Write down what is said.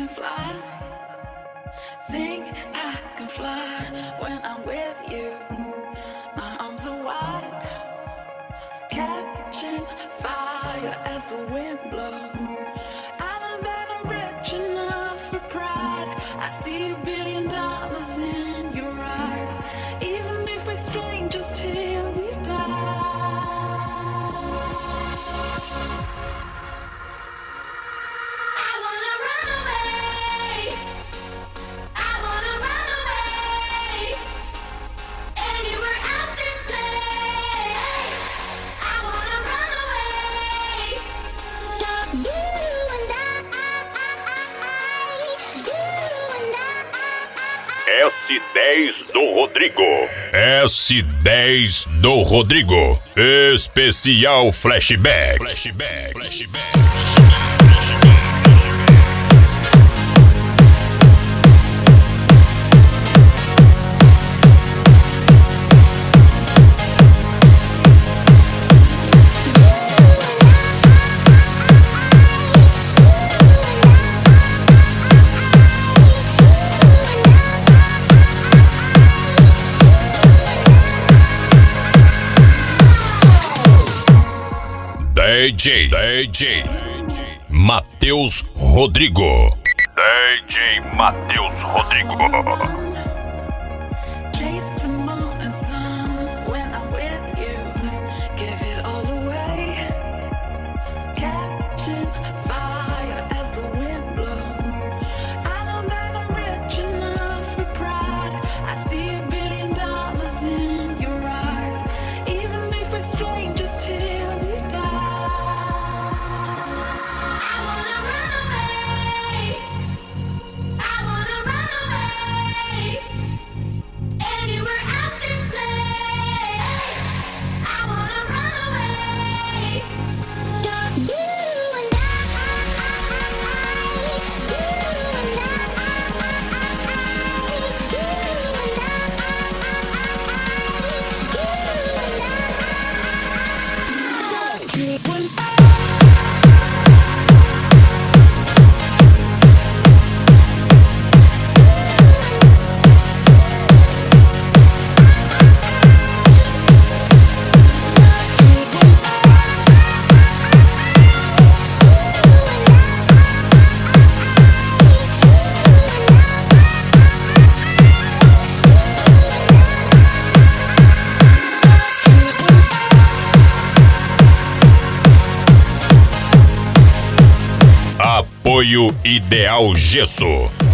can fly. Think I can fly when I'm with you. My arms are wide, catching fire as the wind blows. I know that I'm rich enough for pride. I see $1 billion in your eyes, even if we're strangers till we die. S10 do Rodrigo. S10 do Rodrigo. Especial Flashback. DJ Matheus Rodrigo. DJ Matheus Rodrigo. Chase the morning sun when I'm with you. Give it all away. Catching fire as the wind blows. I know that I'm rich enough for pride. I see $1 billion in your eyes, even if we're strangers till we die. Apoio Ideal Gesso.